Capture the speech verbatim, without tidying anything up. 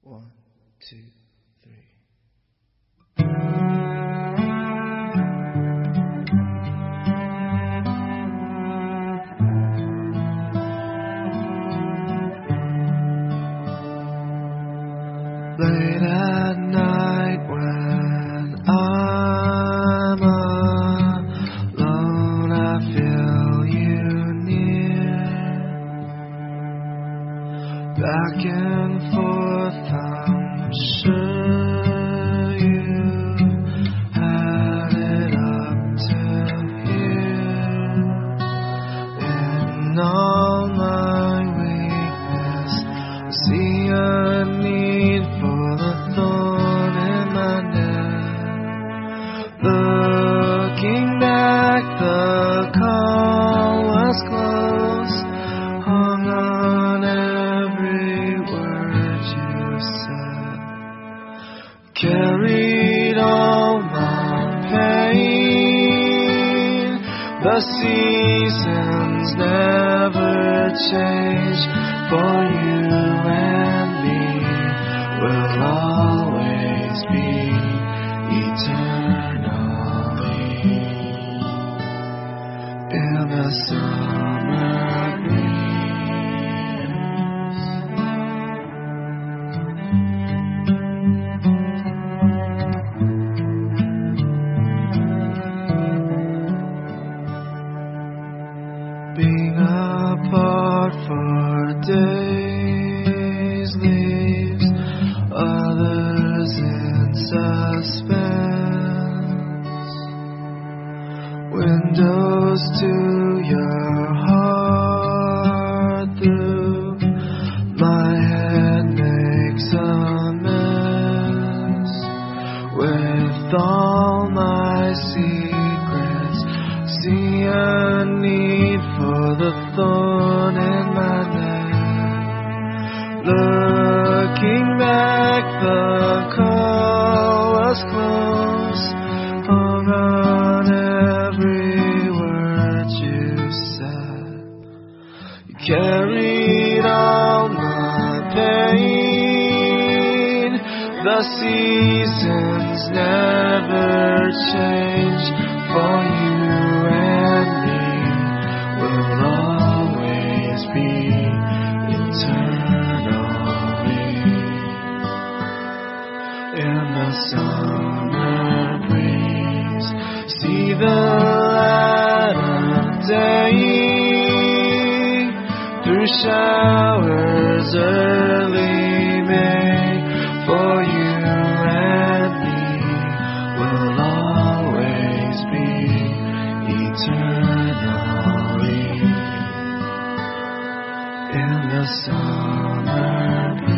One, two, three. Late at night when I'm alone, I feel you near. Back and forth, I'm sure you had it up to here. In all my weakness, I see a need for the thorn in my neck. Looking back, the call was close, hung on every word you said. Carried all my pain, the seasons never change. For you and me will always be eternally in the summer breeze. Being apart for days leaves others in suspense. Windows to your heart through my head makes a mess. With all my secrets, see a need for the thorn in my neck. Looking back, the call was close, hung on every word you said. You carried all my pain, the seasons never change. For you and me will always be eternally in the summer breeze. See the light of day through showers early May. For you and me will always be eternally in the summer breeze.